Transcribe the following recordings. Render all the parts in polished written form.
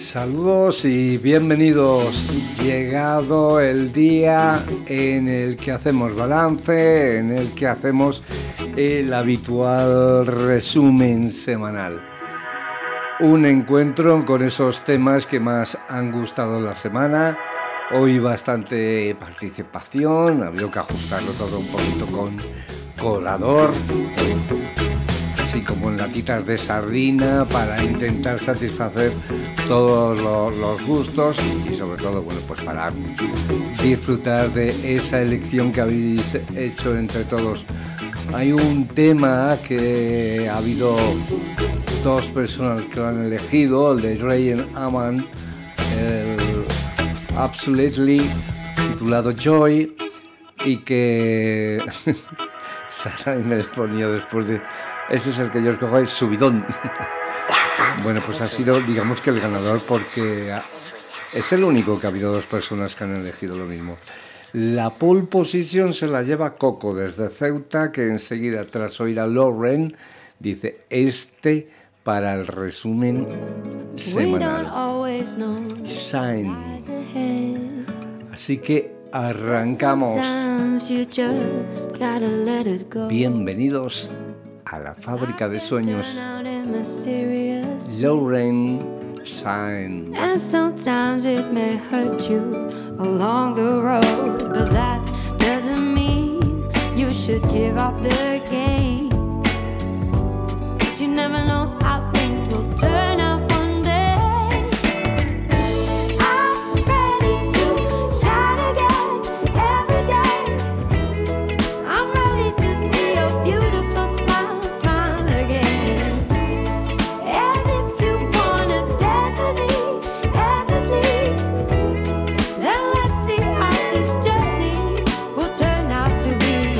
Saludos y bienvenidos. Llegado el día en el que hacemos balance, en el que hacemos el habitual resumen semanal. Un encuentro con esos temas que más han gustado la semana. Hoy bastante participación, ha habido que ajustarlo todo un poquito con colador, así como en latitas de sardina, para intentar satisfacer todos los gustos y sobre todo, bueno, pues para disfrutar de esa elección que habéis hecho entre todos. Hay un tema que ha habido dos personas que lo han elegido, el de Ryan Aman, el Absolutely, titulado Joy, y que Sara me respondió después de: ese es el que yo escojo, es Subidón. Bueno, pues ha sido, digamos que el ganador, porque es el único que ha habido dos personas que han elegido lo mismo. La pole position se la lleva Coco desde Ceuta, que enseguida, tras oír a Lauren, dice: para el resumen semanal. Shine. Así que arrancamos. Bienvenidos a la fábrica de sueños. Lauren, Shine. And sometimes it may hurt you along the road, but that doesn't mean you should give up the game. 'Cause you never know how things will turn out one day. I'm ready to shine again every day. I'm ready to see your beautiful smile, smile again. And if you wanna dance with me endlessly, then let's see how this journey will turn out to be.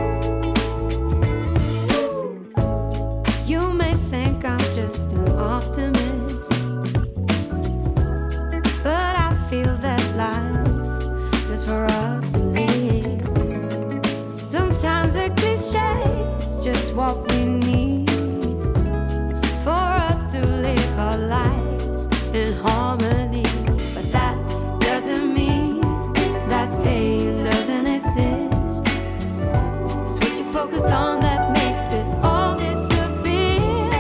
You may think I'm just an optimist, but I feel that life is for us to live. Sometimes a cliche is just what we need for us to live our lives in harmony. But that doesn't mean that pain doesn't exist. It's what you focus on that makes it all disappear.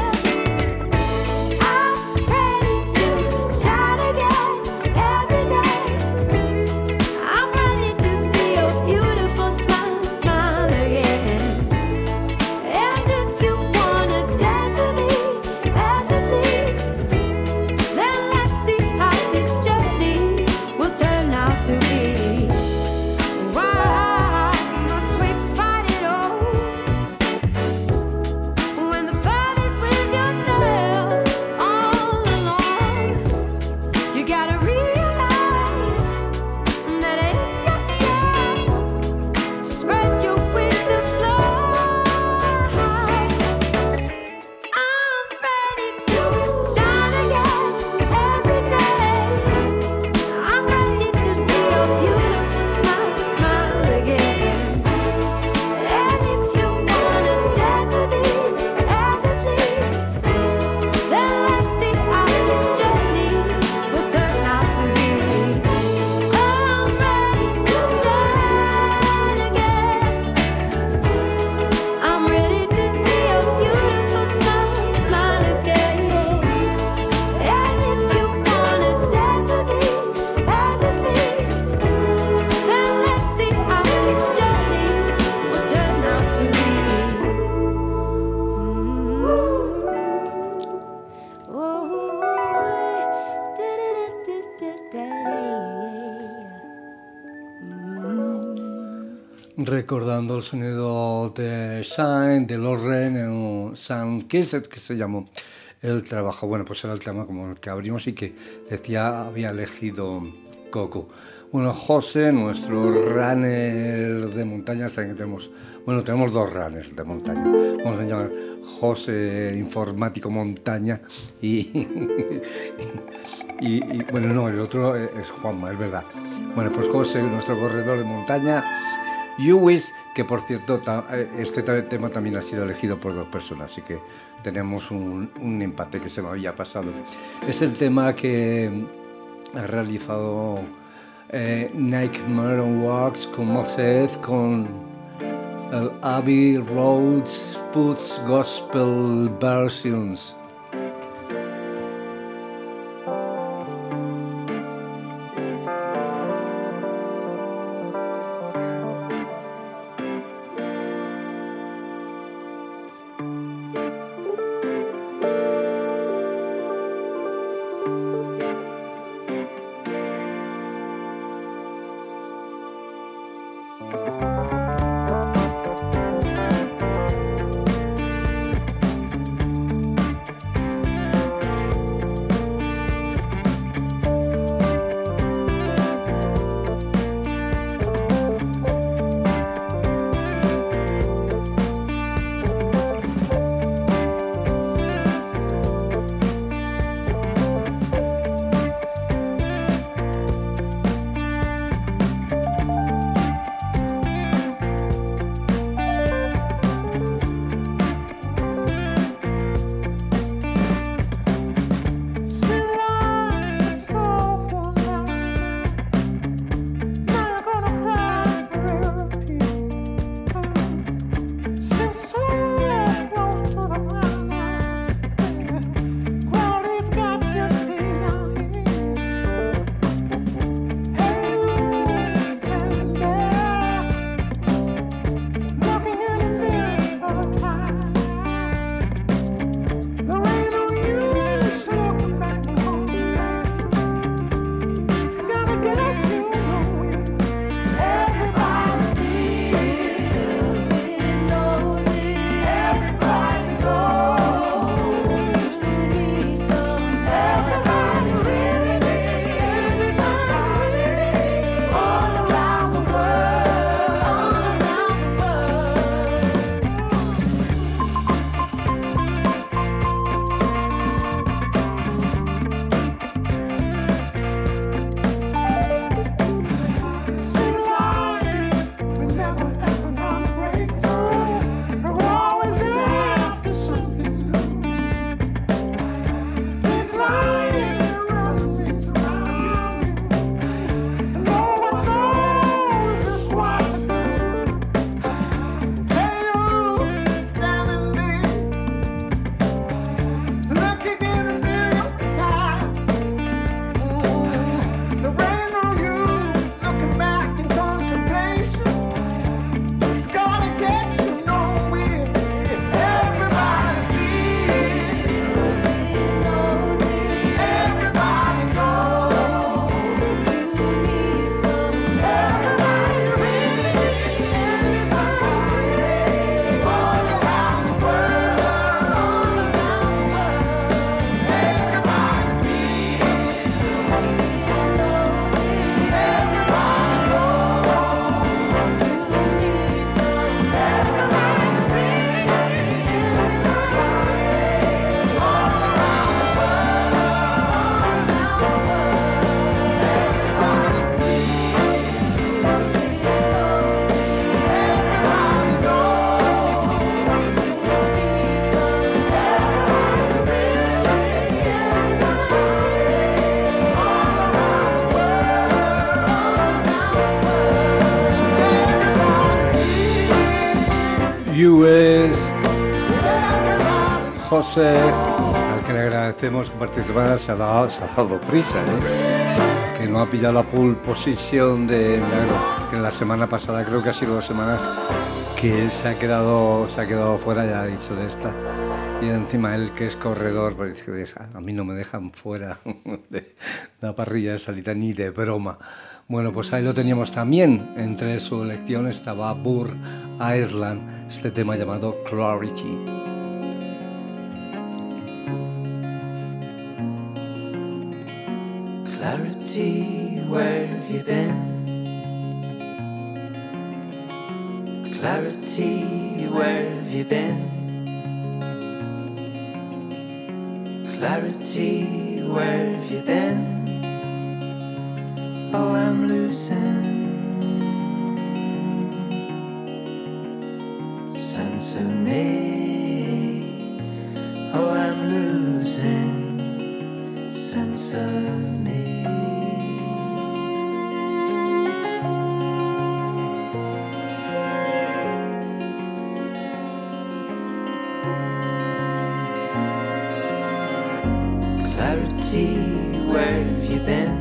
I'm ready to shine again every day. I'm ready to see your beautiful smile, smile again. And if you wanna dance with me endlessly, then let's see how this journey will turn out to be. Why must we fight it all when the fight is with yourself all along? You gotta realize that it's your time to spread your wings and fly. I'm ready to shine again every day. I'm ready to see your beautiful smile, smile again. And if you wanna dance with me endlessly, then let's see how this journey will turn out to be. I'm ready to shine again. I'm ready to see your beautiful smile, smile again. And if you wanna dance with me endlessly, then let's see how this journey will turn out to be. Recordando el sonido de Shine, de Lauren, en Sound Kissed, que se llamó el trabajo. Bueno, pues era el tema como el que abrimos y que decía había elegido Coco. Bueno, José, nuestro runner de montaña, saben que tenemos dos runners de montaña. Vamos a llamar José Informático Montaña y bueno, no, el otro es Juanma, es verdad. Bueno, pues José, nuestro corredor de montaña, You Wish, que por cierto este tema también ha sido elegido por 2 personas, así que tenemos un empate que se me había pasado. Es el tema que ha realizado Nightmare on Wax con Moses, con el Abbey Roads Foods Gospel Versions. US, José, al que le agradecemos que participara, se ha dado prisa, que no ha pillado la pole position de Milagro, que en la semana pasada, creo que ha sido 2 semanas, que se ha quedado fuera, ya ha dicho de esta. Y encima él, que es corredor, pues dice, a mí no me dejan fuera de la parrilla de salida ni de broma. Bueno, pues ahí lo teníamos también. Entre su elección estaba Burr Ireland, este tema llamado Clarity. Clarity, where have you been? Clarity, where have you been? Clarity, where have you been? Oh, I'm losing. sense of me. Oh, I'm losing sense of me. Clarity, where have you been?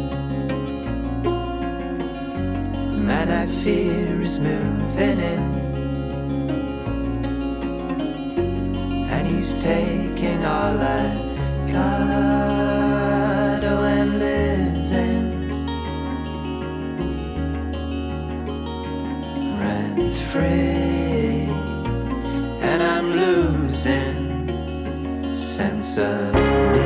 The man I fear is moving in, and he's taking all I've got, oh, and living rent free, and I'm losing sense of me.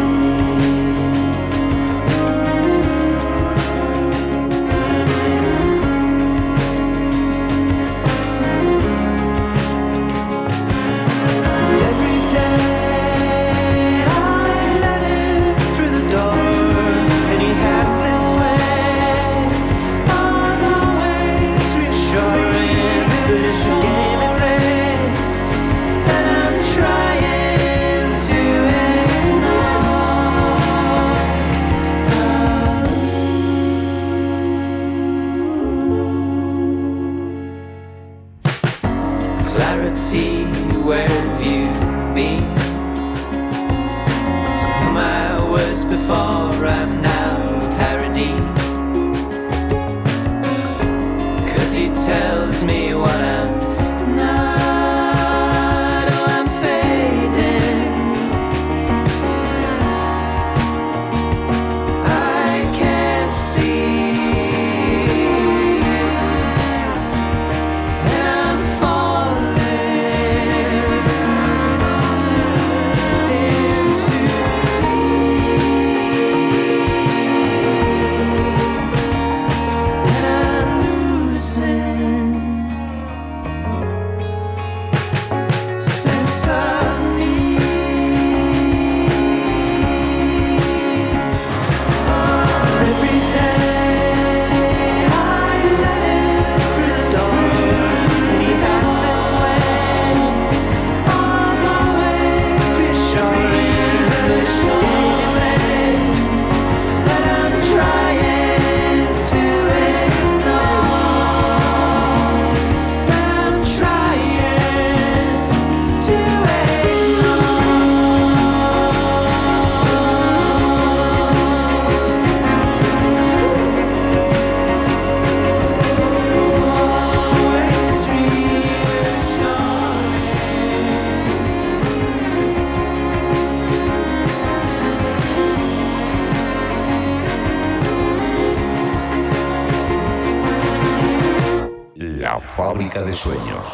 Clarity, where have you been? To whom I was before, I'm now parody. 'Cause he tells me what I'm not, oh, I'm fading. I can't see. La fábrica de sueños.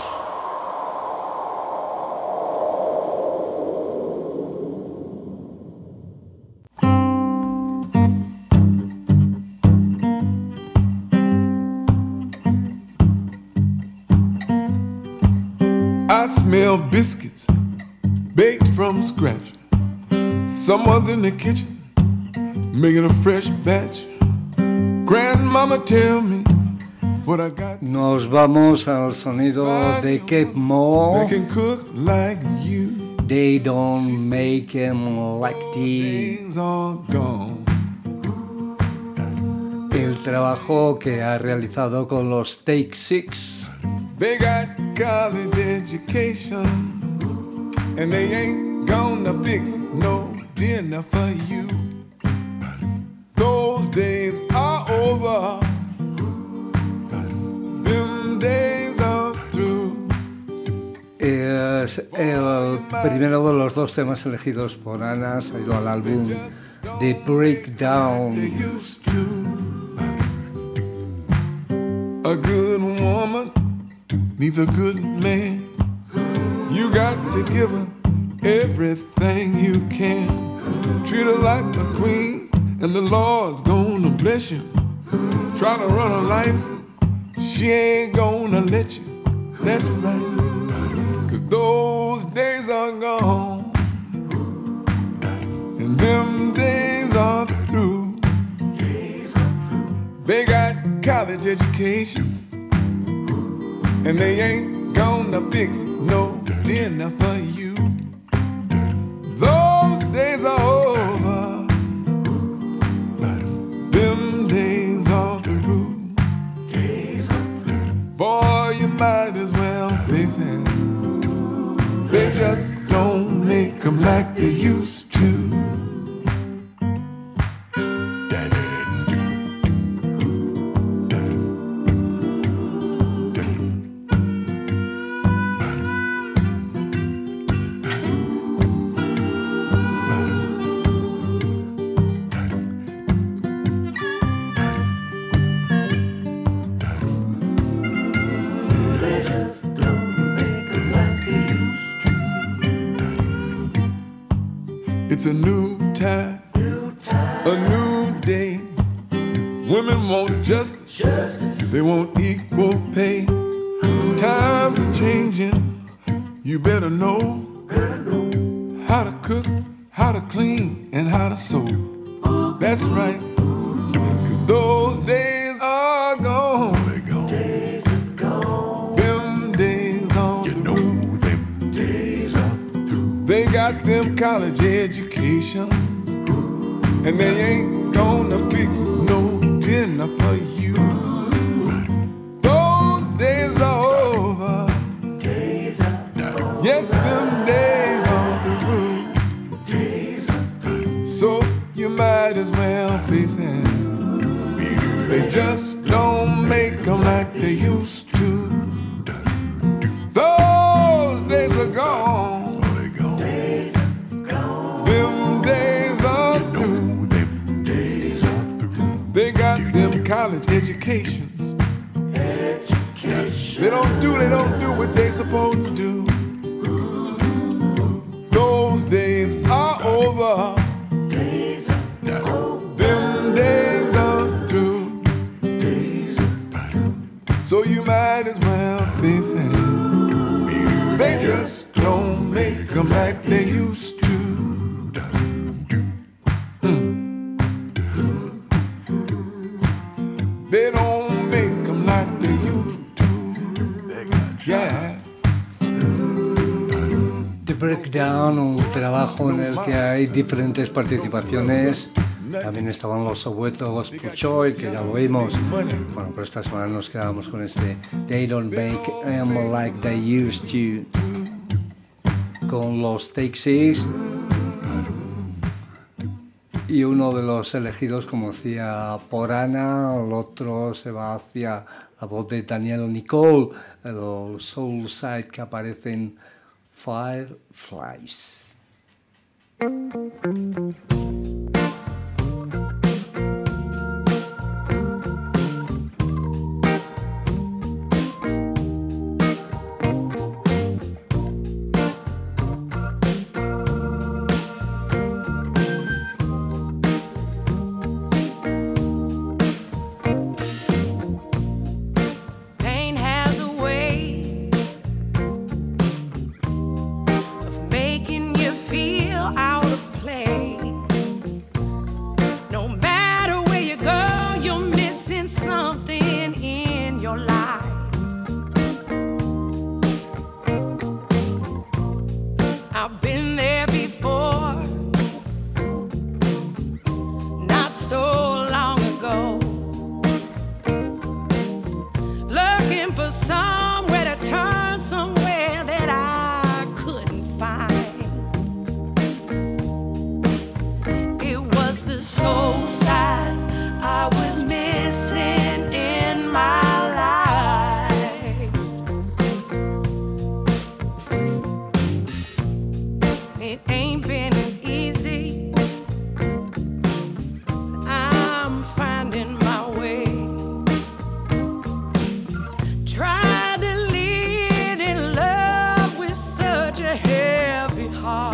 I smell biscuits baked from scratch. Someone's in the kitchen making a fresh batch. Grandmama tell me what I got. Nos vamos al sonido de Kate Moore. They can cook like you. They don't make 'em like tea. Days are gone. El trabajo que ha realizado con los Take Six. They got college education, and they ain't gonna fix no dinner for you. Those days are over. Them days are through. Es el primero de los dos temas elegidos por Ana, ha ido al álbum The Breakdown. They used to. A good woman needs a good man. You got to give her everything you can. Treat her like a queen, and the Lord's gonna bless you. Try to run her life, she ain't gonna let you. That's right, 'cause those days are gone, and them days are through. They got college educations, and they ain't gonna gonna fix no dinner for you. Those days are over. Them days are through. Boy, you might as well face it. They just don't make them like they used to. It's a new time, a new day. Women want justice, they want equal pay. Times are changing, you better know how to cook, how to clean, and how to sew. That's right, 'cause those days are gone. Days are gone. Them days are through. Them days are through. They got them college educations, and they ain't gonna fix no dinner for you. Those days are over. Days are gone. Yes, them days are through. Days are through. So you might as well face it. They just don't make them like they used to. Those days are gone. Them days are through. They got them college educations. They don't do what they supposed to do. Those days are over. Them days are through. So you might as well face it. They just don't make them like they used to. They don't make them like they used to. Yeah. The Breakdown, un trabajo en el que hay diferentes participaciones. También estaban los Soweto Puchoy, que ya lo vimos. Bueno, pero esta semana nos quedamos con este They Don't Make Them Like They Used To, con los Take Six. Y uno de los elegidos, como decía, por Ana, el otro se va hacia la voz de Daniel Nicole, el soul side que aparece en Fireflies. Pain has a way of making you feel out of place. No matter where you go, you're missing something in your life. I've been there before, not so long ago. Looking for somewhere to turn, somewhere that I couldn't find. It was the soul side I was missing in my life. It ain't been easy. I'm finding my way. Tried to lead in love with such a heavy heart.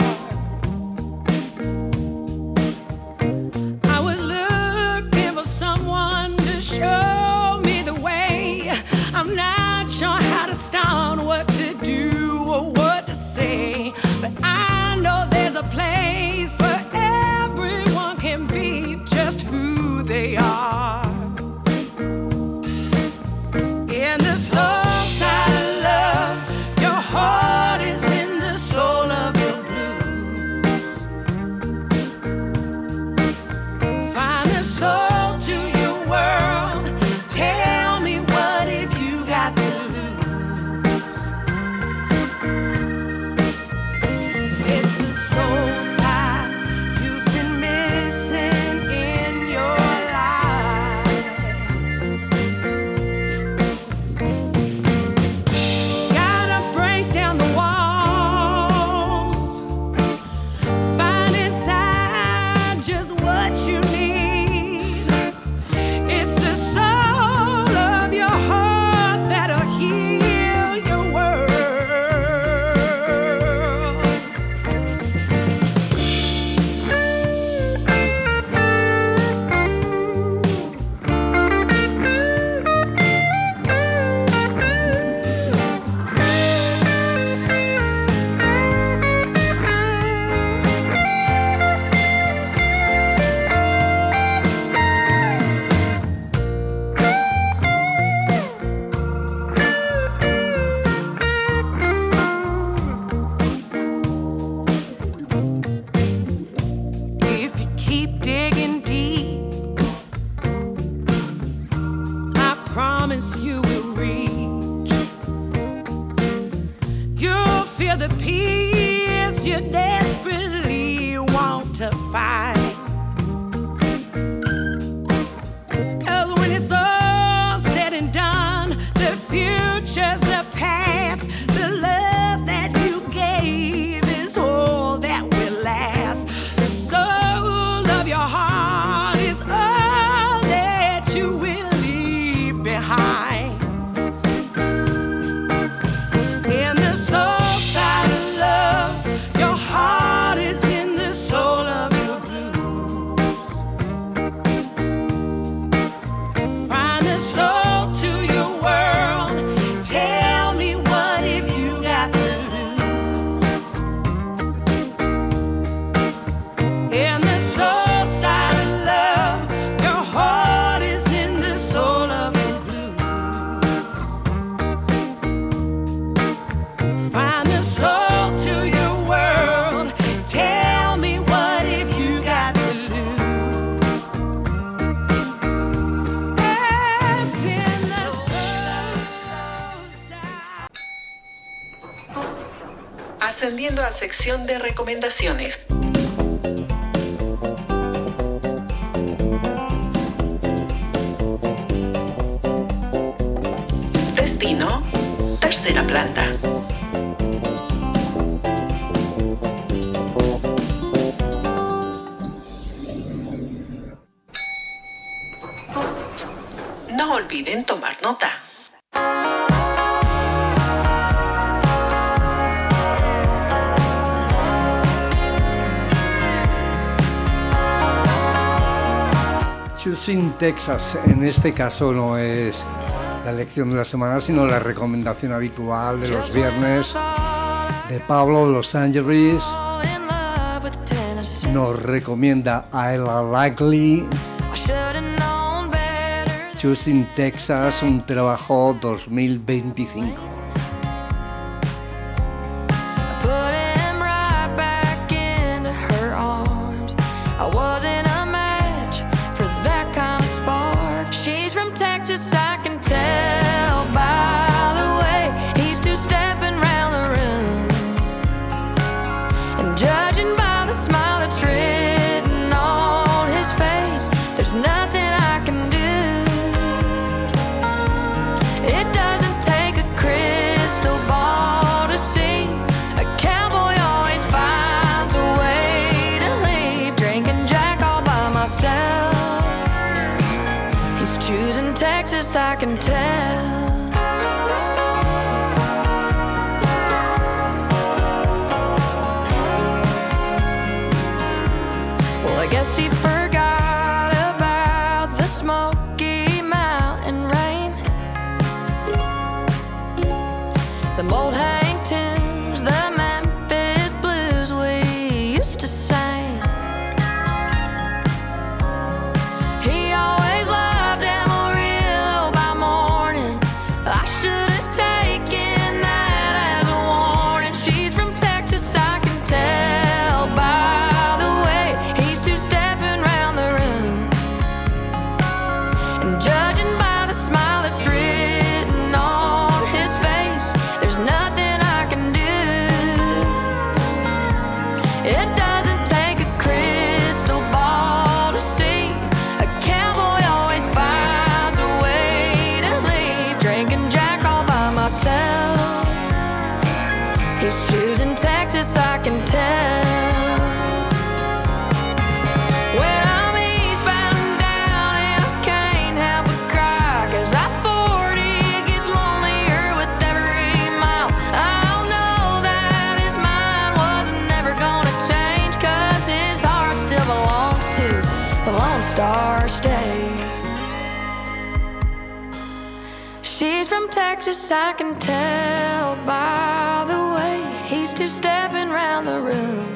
I was looking for someone to show me the way. I'm not sure how to start, what to do, or what to say, but I know there's a place where everyone can be just who they are. In the soul side of love, you're You're the peace you desperately want to find. 'Cause when it's all said and done, the future's the past. The love that you gave is all that will last. The soul of your heart is all that you will leave behind. In the soul side of love, your heart is in the soul of your blues. Find the soul to your world. Tell me, what have you got to lose? In the soul side of love, your heart is in the soul of your blues. Find the soul to your world. Tell me, what have you got to lose? It's in the soul side. Ascendiendo a sección de recomendaciones. Destino, tercera planta. No olviden tomar nota. Choosing Texas, en este caso no es la elección de la semana, sino la recomendación habitual de los viernes de Pablo de Los Ángeles. Nos recomienda Ila Likely, Choosing Texas, un trabajo 2025. Put him right back into her arms. I wasn't a match for that kind of spark. She's from Texas, I can tell by the way he's two-stepping round the room. And judging by the smile that's written on his face, there's nothing I can do. It doesn't take a crystal ball to see. A cowboy always finds a way to leave. Drinking Jack all by myself. He's choosing Texas, I can tell. Well, I guess he forgot about the Smoky Mountain rain. The old hang tunes, the Memphis blues we used to sing. He always loved Amarillo by morning. I should have taken that as a warning. She's from Texas, I can tell by the way he's two-stepping round the room. And judging by the smile that's written on his face, there's nothing I can do. It doesn't take a crystal ball to see. A cowboy always finds a way to leave. Drinking Jack all by myself. He's choosing Texas, I can tell. When I'm eastbound and down and I can't help but cry, 'cause I-40 gets lonelier with every mile. I'll know that his mind wasn't never gonna change, 'cause his heart still belongs to the Lone Star State. She's from Texas, I can tell by the way he's two-stepping round the room.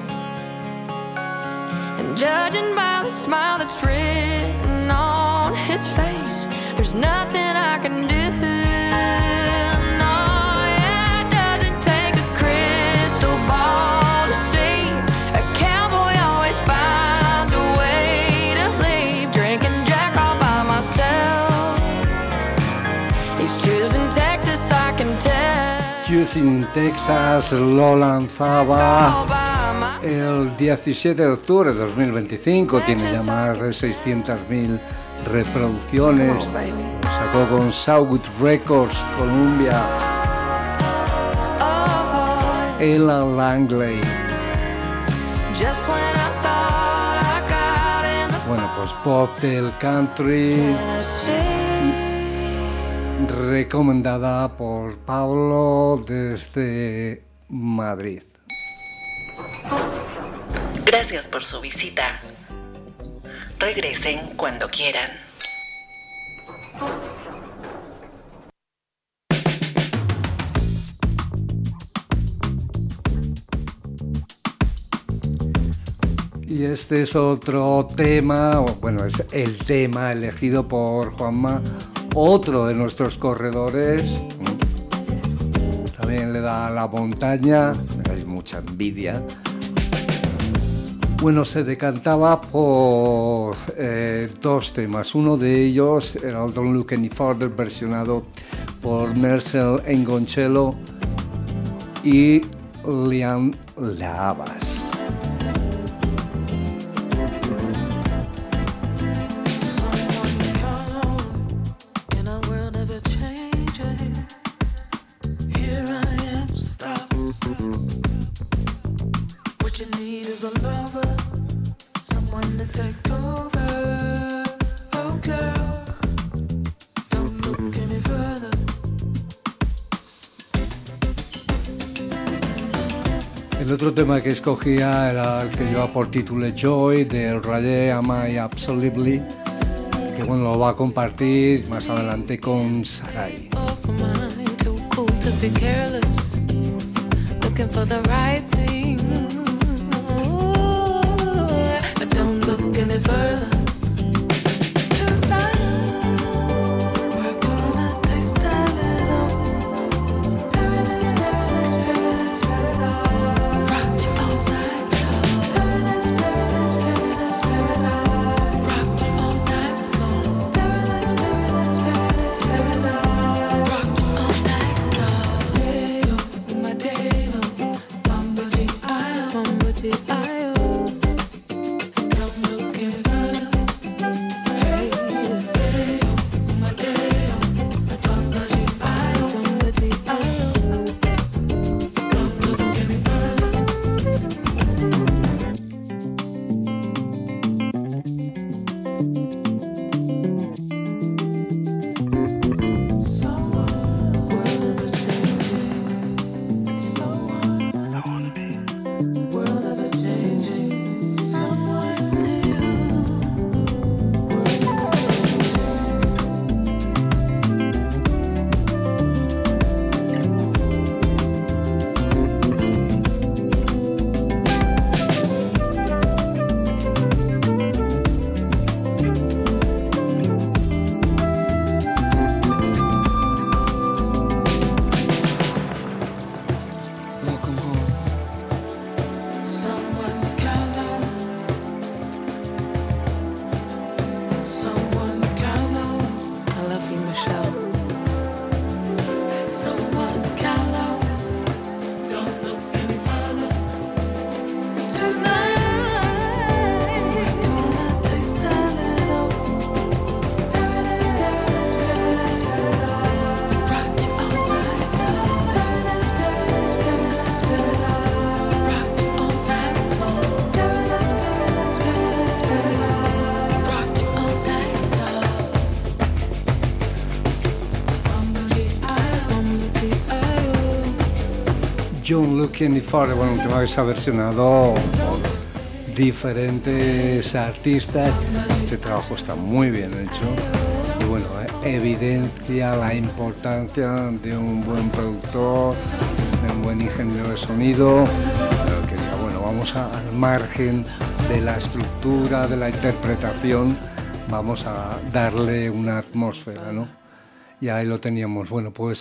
And judging by the smile that's written on his face, there's nothing I can do. No, yeah, it doesn't take a crystal ball to see. A cowboy always finds a way to leave. Drinking Jack all by myself. He's choosing Texas, I can tell. Houston, Texas, lo lanzaba el 17 de octubre de 2025, tiene ya más de 600.000 reproducciones, sacó con Southwood Records, Columbia, Ella Langley. Bueno, pues pop del country, recomendada por Pablo desde Madrid. Gracias por su visita. Regresen cuando quieran. Y este es otro tema, bueno, es el tema elegido por Juanma, otro de nuestros corredores. También le da a la montaña, me dais mucha envidia. Bueno, se decantaba por dos temas. Uno de ellos era el Don't Look Any Further, versionado por Marcel Engoncello y Liam Lavas. El otro tema que escogía era el que lleva por título Joy, de Raye Am I Absolutely, que bueno, lo va a compartir más adelante con Sarai. Don't Look Any Further, bueno, un tema que se ha versionado por diferentes artistas. Este trabajo está muy bien hecho y bueno, evidencia la importancia de un buen productor, de un buen ingeniero de sonido, que diga, bueno, vamos al margen de la estructura, de la interpretación, vamos a darle una atmósfera, ¿no? Y ahí lo teníamos. Bueno, pues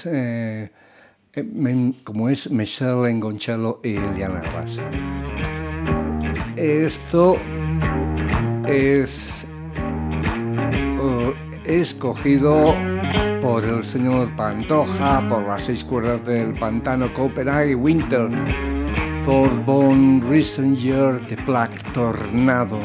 como es Marcel Engoncello y Liam Lavas. Esto es escogido por el señor Pantoja, por las 6 cuerdas del pantano Copenhague Winter, Thorborn Rissinger de Black Tornado.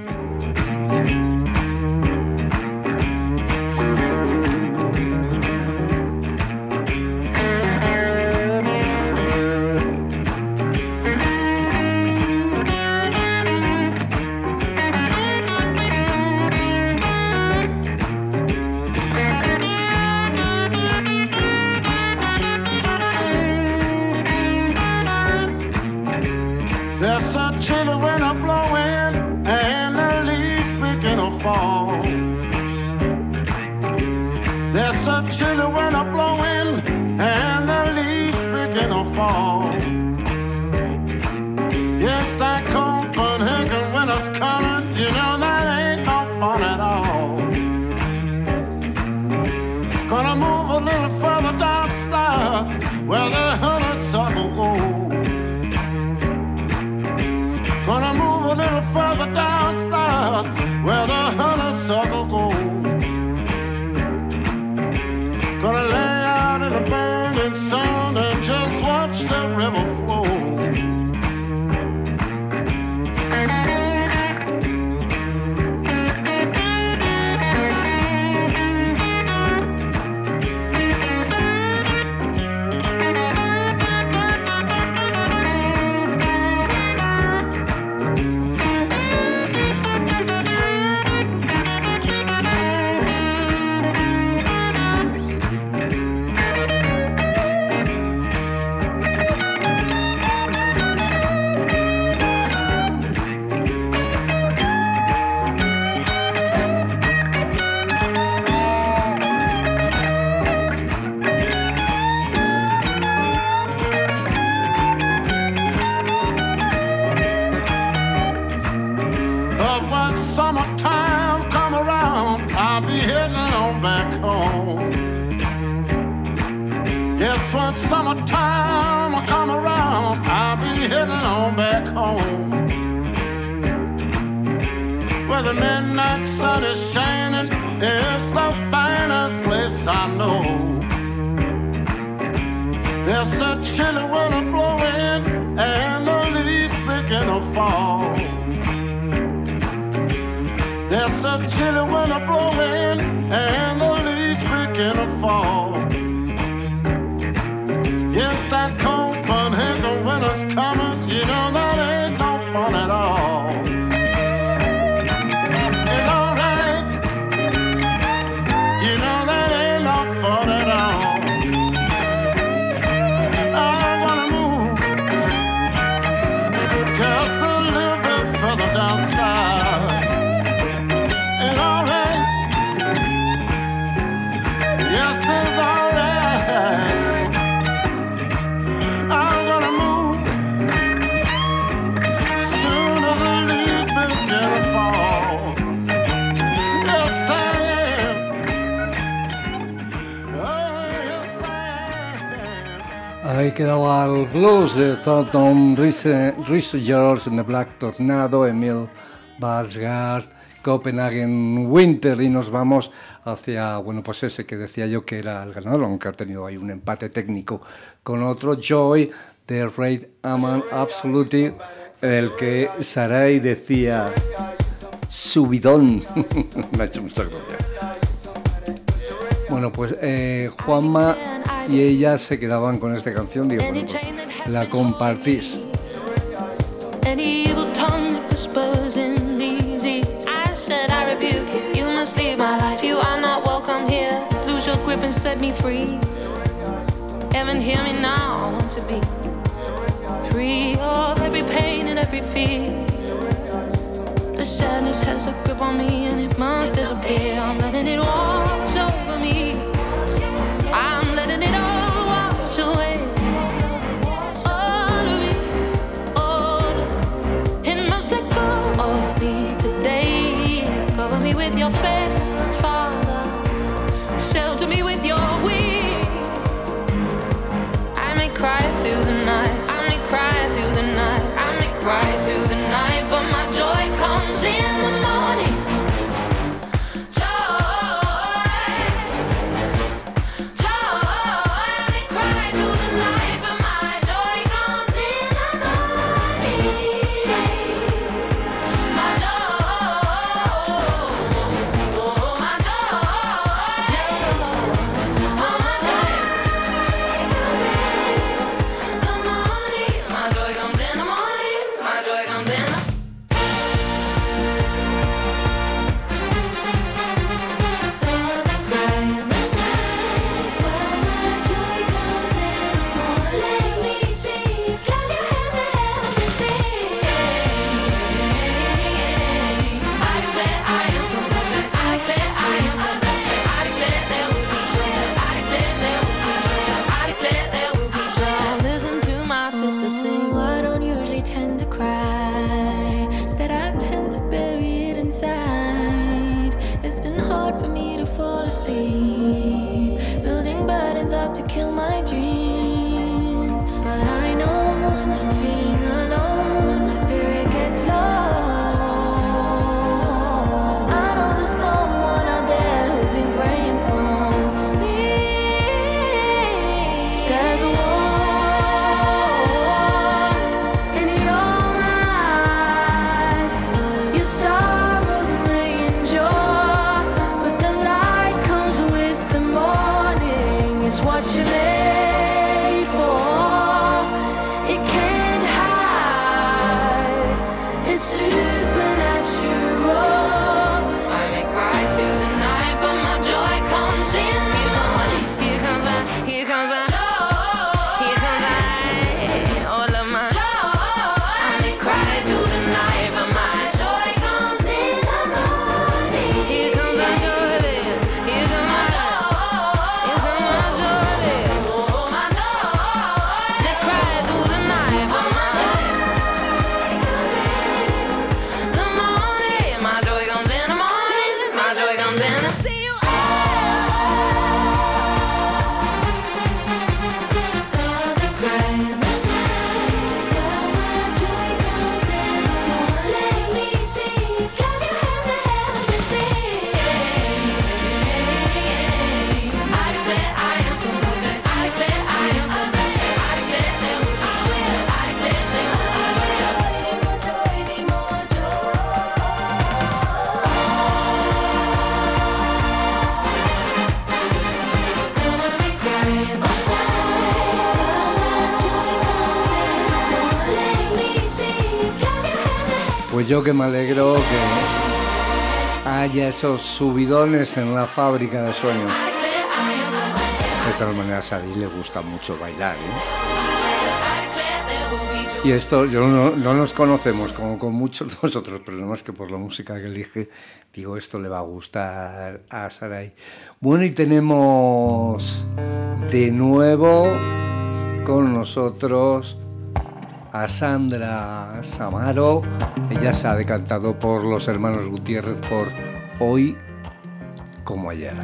There's a chilly wind blowing and the leaves begin to fall. There's a chilly wind blowing and the leaves begin to fall. Yes, that Copenhagen winter's coming, you know that ain't no fun at all. Gonna move a little further down south where the honeysuckle goes. Gonna move a little further down south where the honeysuckle goes. Gonna lay out in the burning sun and just watch the river flow. Summertime come around, I'll be heading on back home. Yes, when summertime come around, I'll be heading on back home. Where the midnight sun is shining, it's the finest place I know. There's a chilly wind blowing and the leaves begin to fall. There's a chilly wind blowing and the leaves begin to fall. Yes, that Copenhagen winter's coming, you know that ain't no fun at all. It's alright, you know that ain't no fun at all. I wanna move just a little bit further down south. Ahí quedaba el blues de Thornton Rissinger en The Black Tornado, Emil Barsgaard, Copenhagen Winter, y nos vamos hacia, bueno, pues ese que decía yo que era el ganador, aunque ha tenido ahí un empate técnico con otro, Joy de Raid Aman Absolute, el que Sarai decía subidón. Me ha hecho mucha gracia. Bueno, pues Juanma y ella se quedaban con esta canción, digo, bueno, pues la compartís. Any evil tongue that whispers in these ears, I said I rebuke you, you must leave my life, you are not welcome here. Lose your grip and set me free. Heaven, hear me now, I want to be free of every pain and every fear. The sadness has a grip on me and it must disappear. I'm letting it wash over me, I'm letting it all wash away. All of it, all of it, it must let go of me today. Cover me with your face, Father, shelter me with your wings. I may cry through the night, I may cry through the night, I may cry through the night, but my joy comes in the morning. Joy. Pues yo que me alegro que haya esos subidones en la fábrica de sueños. De todas maneras, a Adi le gusta mucho bailar, ¿eh? Y esto, yo no nos conocemos como con muchos de vosotros, pero no más que por la música que elige, digo, esto le va a gustar a Sarai. Bueno, y tenemos de nuevo con nosotros a Sandra Samaro. Ella se ha decantado por los hermanos Gutiérrez por Hoy como ayer.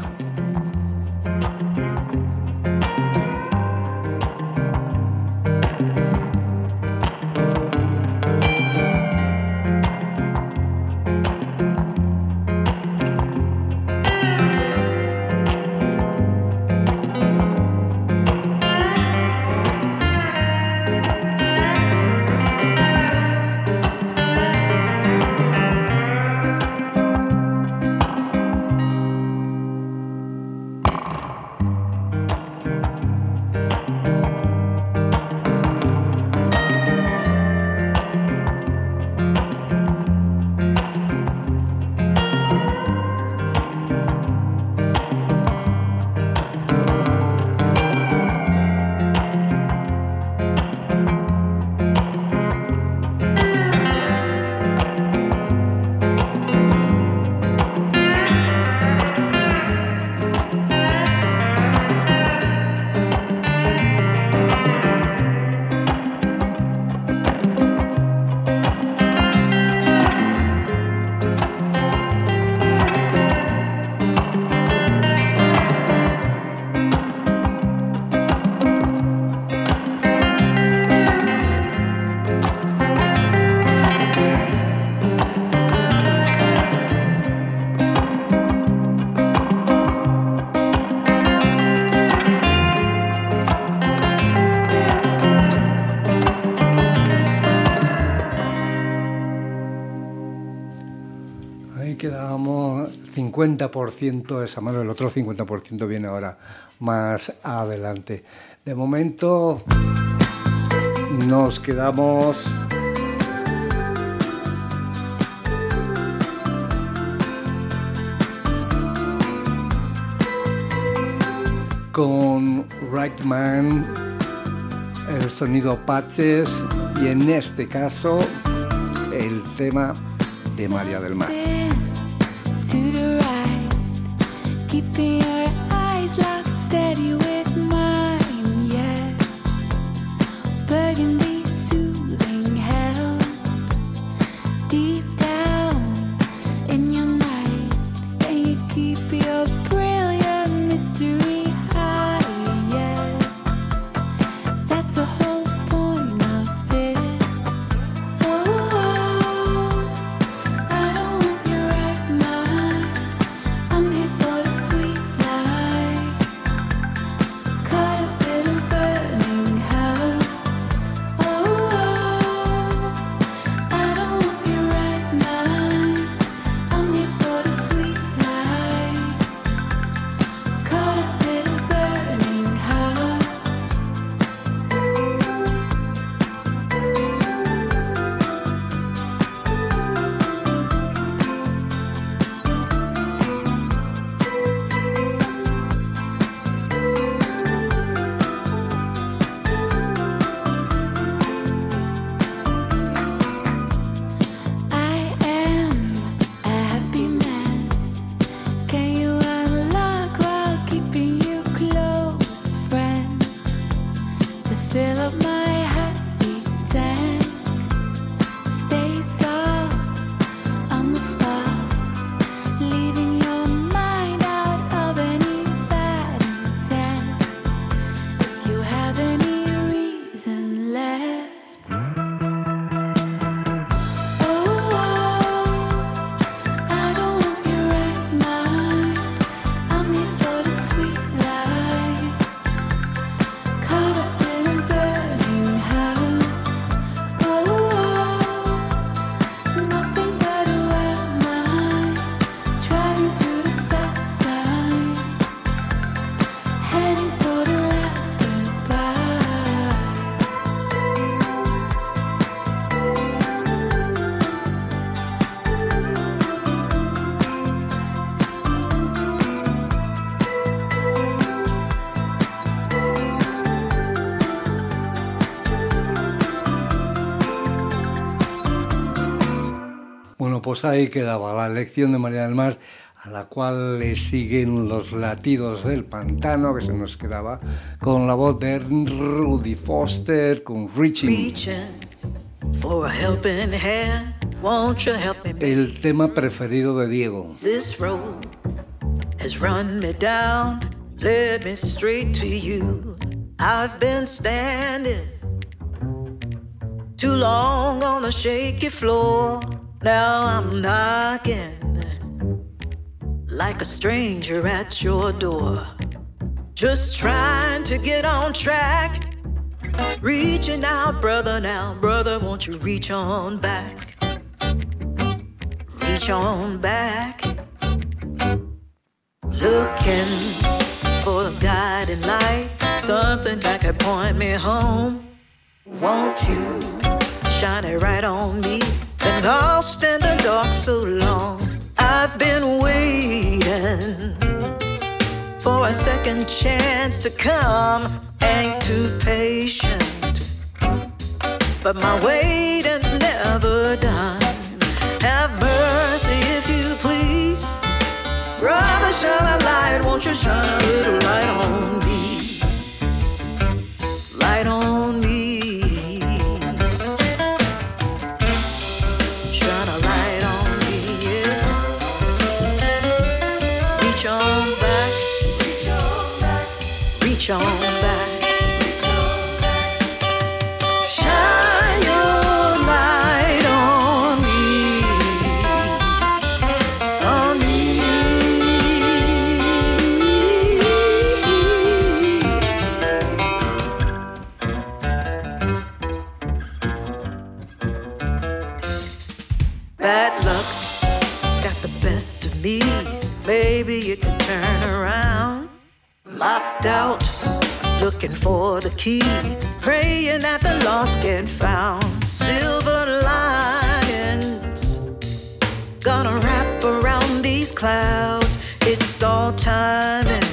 Quedábamos 50% de esa mano, el otro 50% viene ahora más adelante. De momento nos quedamos con Right Man, el sonido Patches y en este caso el tema de María del Mar. To the right, keeping your eyes locked steady with mine, yes. Burgundy soothing help deep down in your night. Can you keep your brilliant mystery high, yes. That's the whole point of this. Caught up in a burning pues ahí quedaba la lección de María del Mar, a la cual le siguen los latidos del pantano, que se nos quedaba con la voz de Rudy Foster, con Reaching. Reaching for a helping hand, won't you help me? El tema preferido de Diego. This road has run me down, led me straight to you. I've been standing too long on a shaky floor. Now I'm knocking like a stranger at your door, just trying to get on track. Reaching out, brother, now, brother, won't you reach on back? Reach on back. Looking for a guiding light, something that could point me home. Won't you shine it right on me? Been lost in the dark so long, I've been waiting for a second chance to come. Ain't too patient, but my waiting's never done. Have mercy if you please, brother, shine a light. Won't you shine a little light on me? Light on me. Shine a light on me, yeah. Reach on back. Reach on back. Reach on back. Shine your light on me. On me. Bad luck got the best of me. Maybe you can turn around. Locked out, looking for the key, praying that the lost get found. Silver linings gonna wrap around these clouds. It's all timing.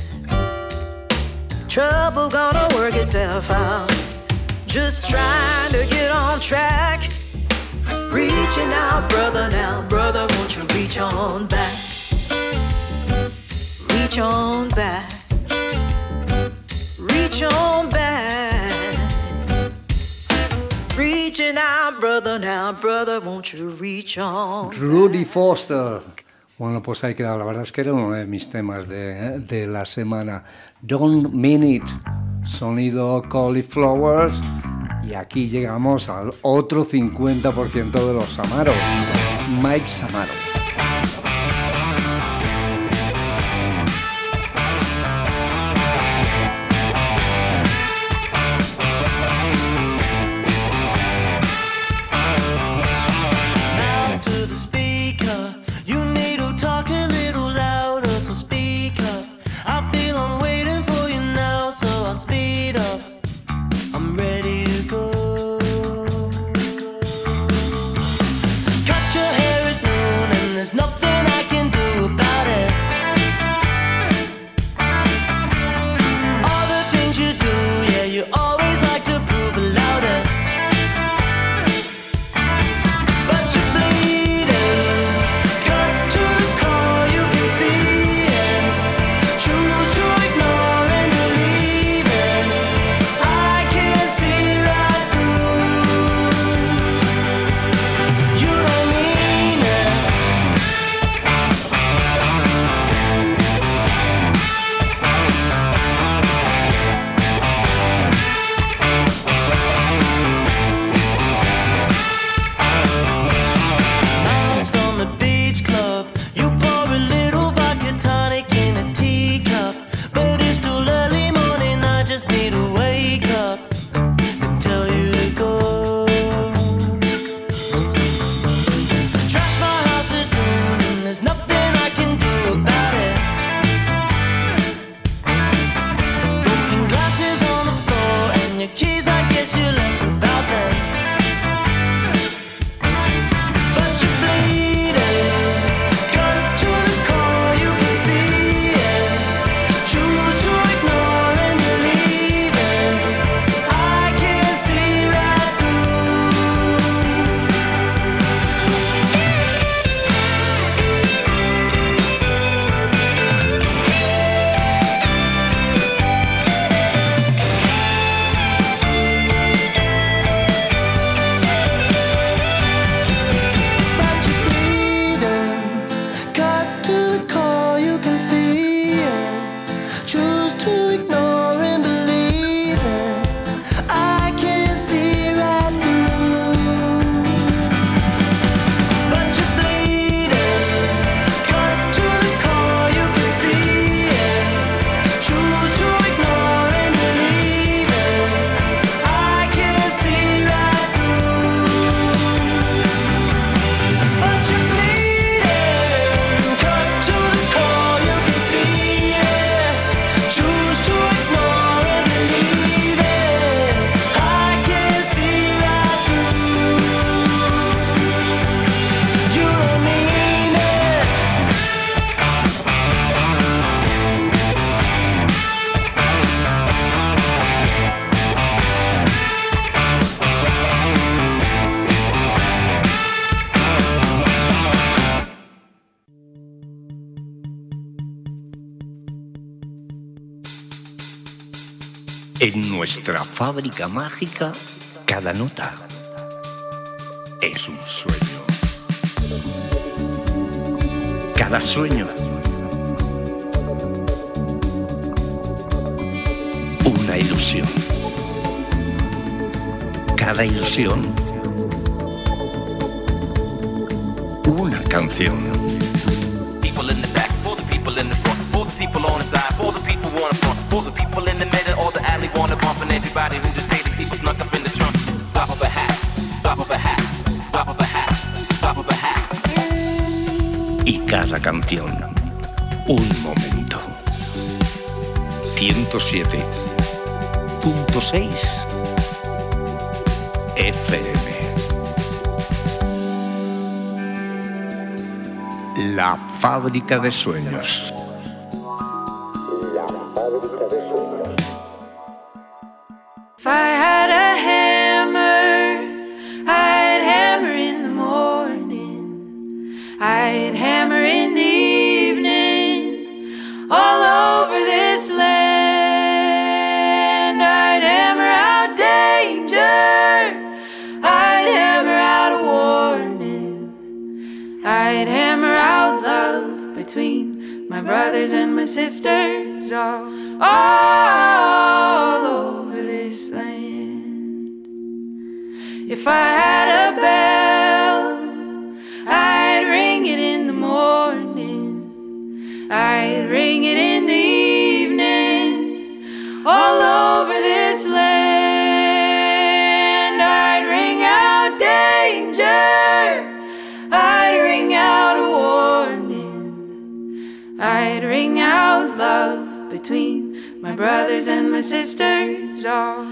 Trouble gonna work itself out. Just trying to get on track. Reaching out, brother, now, brother, won't you reach on back? Reach on back. Reach on back. Reaching out, brother, now, brother, won't you reach on? Rudy Foster. Bueno, pues ahí quedaba. La verdad es que era uno de mis temas de la semana. Don't Mean It, sonido Cauliflowers. Y aquí llegamos al otro 50% de los Samaros, Mike Samaro. Cut your hair at noon and En nuestra fábrica mágica, cada nota es un sueño. Cada sueño, una ilusión. Cada ilusión, una canción. People in the back, for the people in the front, for the people on the side, for the people wanna front, for the people in the middle or the alley wanna bump, and everybody who just paid the people snuck up in the trunk. Drop of a hat, drop of a hat, drop of a hat, drop of a hat. Y cada canción, un momento. 107.6 FM. La fábrica de sueños. If I had a hammer, I'd hammer in the morning, I'd hammer in the evening, all over this land. I'd hammer out danger, I'd hammer out a warning, I'd hammer out love between my brothers and my sisters, all over this land. If I had a bell, I'd ring it in the morning, I'd ring it in the evening, all over this land. I'd ring out danger, I'd ring out a warning, I'd ring out love between my brothers and my sisters,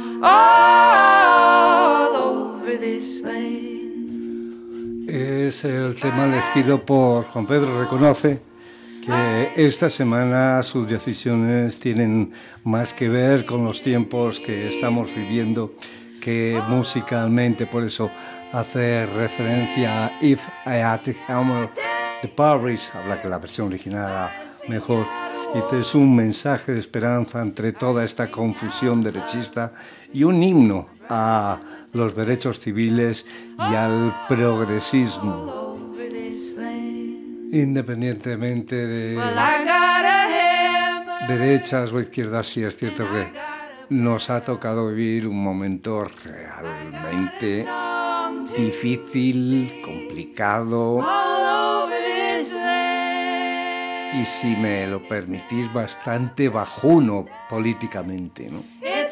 all over this land. Es el tema elegido por Juan Pedro. Reconoce que esta semana sus decisiones tienen más que ver con los tiempos que estamos viviendo que musicalmente. Por eso hace referencia a If I Had a Hammer de Paris. Habla que la versión original era mejor. Dice, es un mensaje de esperanza entre toda esta confusión derechista y un himno a los derechos civiles y al progresismo. Independientemente de derechas o izquierdas, sí es cierto que nos ha tocado vivir un momento realmente difícil, complicado y, si me lo permitís, bastante bajuno políticamente, ¿no?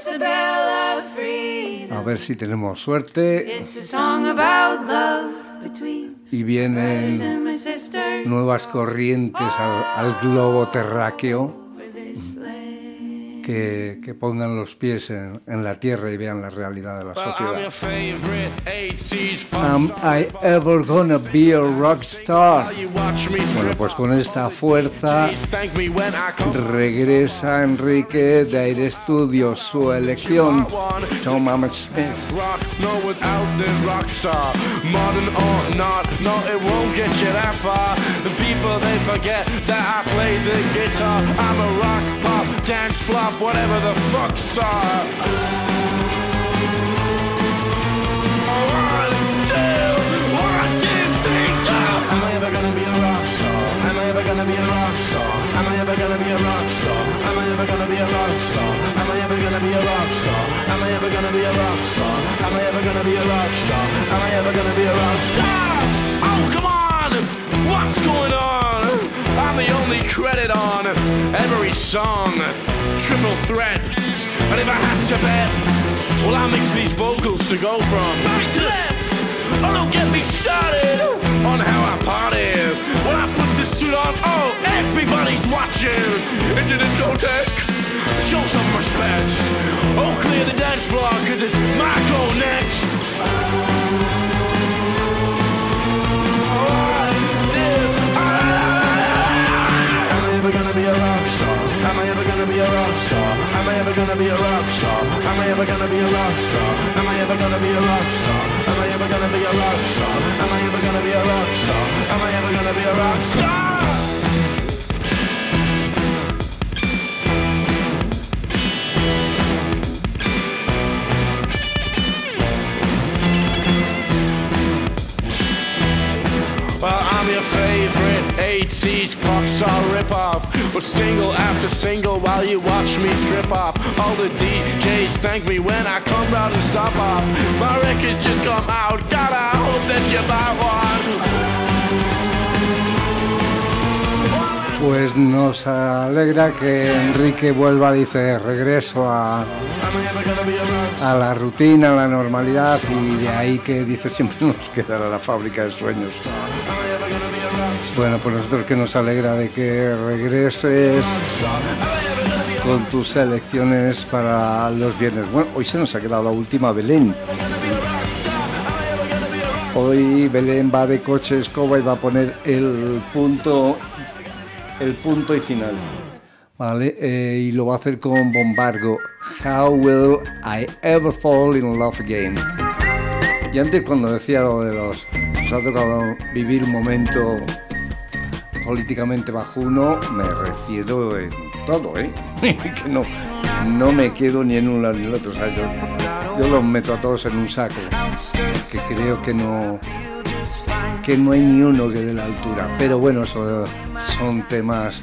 A ver si tenemos suerte y vienen nuevas corrientes al globo terráqueo que pongan los pies en la tierra y vean la realidad de la sociedad. Am I ever gonna be a rock star? Bueno, pues con esta fuerza regresa Enrique de Aire Studios, su elección, Tom Smith. No, without the rock star, modern or not, no, it won't get you that far. The people, they forget that I play the guitar. I'm a rock, pop, dance, flop, whatever the fuck star. 1, 2, 1, 2, 3, go! Am I ever gonna be a rock star? Am I ever gonna be a rock star? Am I ever gonna be a rock star? Am I ever gonna be a rock star? Am I ever gonna be a rock star? Am I ever gonna be a rock star? Am I ever gonna be a rock star? Am I ever gonna be a rock star? Oh, come on! What's going on? I'm the only credit on every song. Triple threat. And if I had to bet, well, I'll mix these vocals to go from right to left. Oh, don't get me started on how I party. When I put this suit on, oh, everybody's watching. It's a discotheque. Show some respect. Oh, clear the dance floor, cause it's my go next. Am I ever gonna be a rock star? Am I ever gonna be a rock star? Am I ever gonna be a rock star? Am I ever gonna be a rock star? Am I ever gonna be a rock star? Am I ever gonna be a rock star? Am I ever gonna be a rock star? Am I ever gonna be a rock star? your favorite 80s pop star ripoff, but single after single while you watch me strip off. All the DJs thank me when I come round and stop off. My records just come out, God, I hope that you buy one. Pues nos alegra que Enrique vuelva, dice, regreso a la rutina, a la normalidad, y de ahí que dice siempre nos quedará la fábrica de sueños. Bueno, pues nosotros que nos alegra de que regreses con tus selecciones para los viernes. Bueno, hoy se nos ha quedado la última, Belén. Hoy Belén va de coche escoba y va a poner el punto y final, ¿vale? Y lo va a hacer con Bombargo. How will I ever fall in love again? Y antes, cuando decía lo de nos ha tocado vivir un momento políticamente bajuno, me refiero en todo, ¿eh? Que no me quedo ni en un lado ni en el otro. O sea, yo los meto a todos en un saco, que creo que no hay ni uno que dé la altura. Pero bueno, eso son temas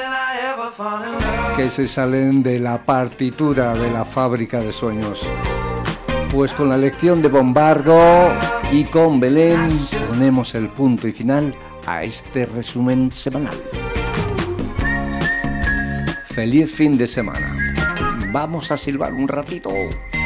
que se salen de la partitura de la fábrica de sueños. Pues con la elección de Bombargo y con Belén ponemos el punto y final a este resumen semanal. Feliz fin de semana. Vamos a silbar un ratito.